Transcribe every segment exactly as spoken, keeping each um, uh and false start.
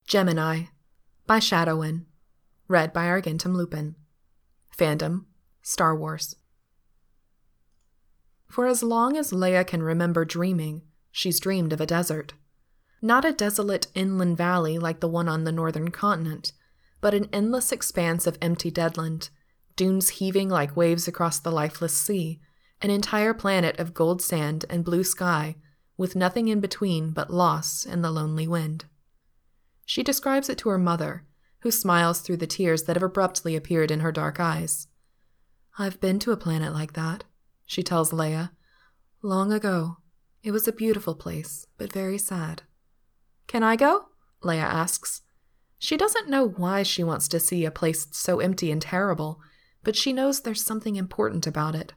Gemini by Shadowin. Read by Argentum Lupin. Fandom, Star Wars. For as long as Leia can remember dreaming, she's dreamed of a desert. Not a desolate inland valley like the one on the northern continent, but an endless expanse of empty deadland, dunes heaving like waves across the lifeless sea, an entire planet of gold sand and blue sky, with nothing in between but loss and the lonely wind. She describes it to her mother, who smiles through the tears that have abruptly appeared in her dark eyes. "I've been to a planet like that," she tells Leia. "Long ago. It was a beautiful place, but very sad." "Can I go?" Leia asks. She doesn't know why she wants to see a place so empty and terrible, but she knows there's something important about it.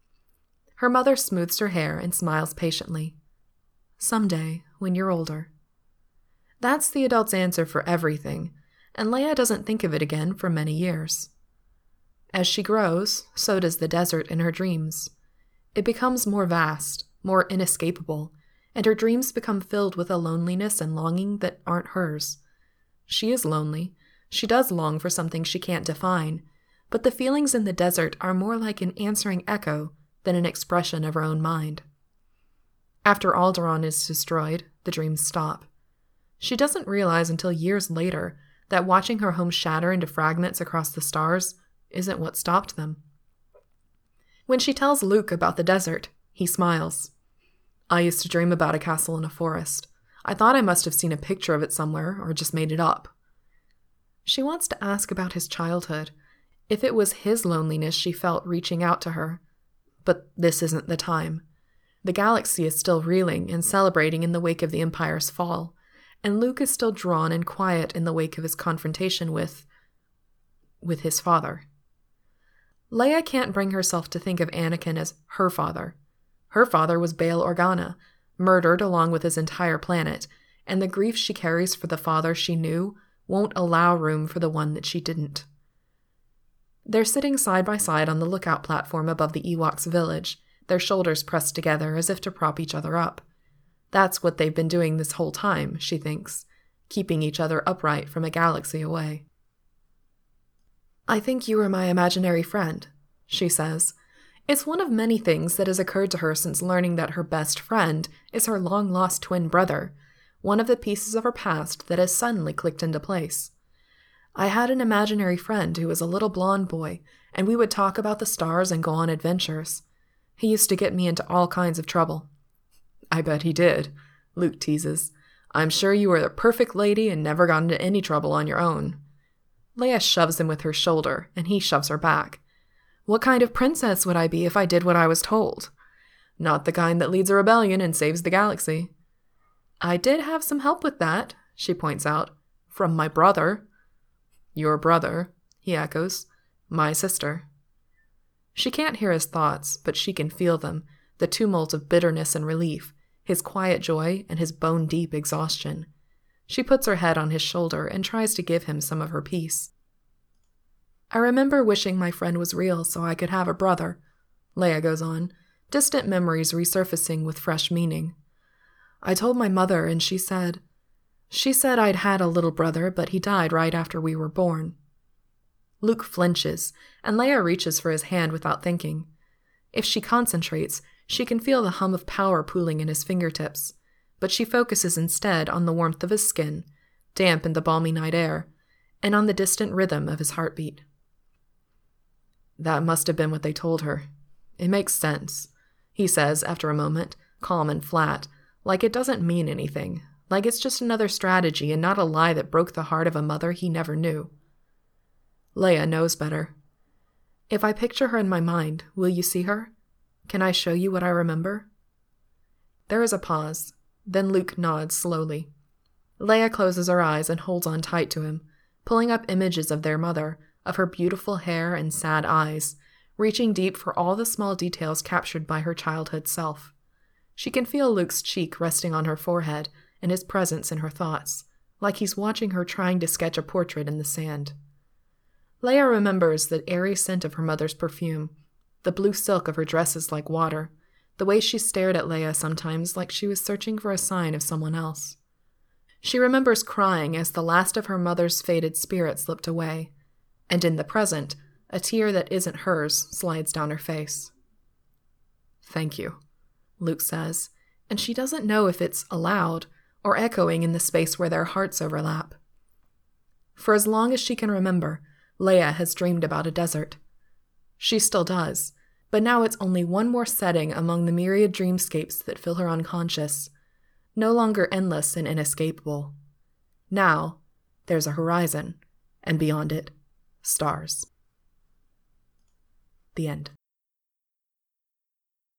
Her mother smooths her hair and smiles patiently. "Someday, when you're older." That's the adult's answer for everything, and Leia doesn't think of it again for many years. As she grows, so does the desert in her dreams. It becomes more vast, more inescapable, and her dreams become filled with a loneliness and longing that aren't hers. She is lonely. She does long for something she can't define, but the feelings in the desert are more like an answering echo than an expression of her own mind. After Alderaan is destroyed, the dreams stop. She doesn't realize until years later that watching her home shatter into fragments across the stars isn't what stopped them. When she tells Luke about the desert, he smiles. "I used to dream about a castle in a forest. I thought I must have seen a picture of it somewhere or just made it up." She wants to ask about his childhood, if it was his loneliness she felt reaching out to her. But this isn't the time. The galaxy is still reeling and celebrating in the wake of the Empire's fall, and Luke is still drawn and quiet in the wake of his confrontation with... with his father. Leia can't bring herself to think of Anakin as her father. Her father was Bail Organa, murdered along with his entire planet, and the grief she carries for the father she knew won't allow room for the one that she didn't. They're sitting side by side on the lookout platform above the Ewoks' village, their shoulders pressed together as if to prop each other up. That's what they've been doing this whole time, she thinks, keeping each other upright from a galaxy away. "I think you are my imaginary friend," she says. It's one of many things that has occurred to her since learning that her best friend is her long-lost twin brother, one of the pieces of her past that has suddenly clicked into place. "I had an imaginary friend who was a little blonde boy, and we would talk about the stars and go on adventures. He used to get me into all kinds of trouble." "I bet he did," Luke teases. "I'm sure you were the perfect lady and never got into any trouble on your own." Leia shoves him with her shoulder, and he shoves her back. "What kind of princess would I be if I did what I was told?" "Not the kind that leads a rebellion and saves the galaxy." "I did have some help with that," she points out. "From my brother." "Your brother," he echoes. "My sister." She can't hear his thoughts, but she can feel them, the tumult of bitterness and relief, his quiet joy and his bone-deep exhaustion. She puts her head on his shoulder and tries to give him some of her peace. "I remember wishing my friend was real so I could have a brother," Leia goes on, distant memories resurfacing with fresh meaning. "I told my mother and she said... She said I'd had a little brother, but he died right after we were born." Luke flinches, and Leia reaches for his hand without thinking. If she concentrates, she can feel the hum of power pooling in his fingertips, but she focuses instead on the warmth of his skin, damp in the balmy night air, and on the distant rhythm of his heartbeat. "That must have been what they told her. It makes sense," he says after a moment, calm and flat, like it doesn't mean anything, like it's just another strategy and not a lie that broke the heart of a mother he never knew. Leia knows better. "If I picture her in my mind, will you see her? Can I show you what I remember?" There is a pause. Then Luke nods slowly. Leia closes her eyes and holds on tight to him, pulling up images of their mother, of her beautiful hair and sad eyes, reaching deep for all the small details captured by her childhood self. She can feel Luke's cheek resting on her forehead and his presence in her thoughts, like he's watching her trying to sketch a portrait in the sand. Leia remembers the airy scent of her mother's perfume, the blue silk of her dresses like water, the way she stared at Leia sometimes like she was searching for a sign of someone else. She remembers crying as the last of her mother's faded spirit slipped away, and in the present, a tear that isn't hers slides down her face. "Thank you," Luke says, and she doesn't know if it's aloud or echoing in the space where their hearts overlap. For as long as she can remember, Leia has dreamed about a desert. She still does, but now it's only one more setting among the myriad dreamscapes that fill her unconscious, no longer endless and inescapable. Now, there's a horizon, and beyond it, stars. The end.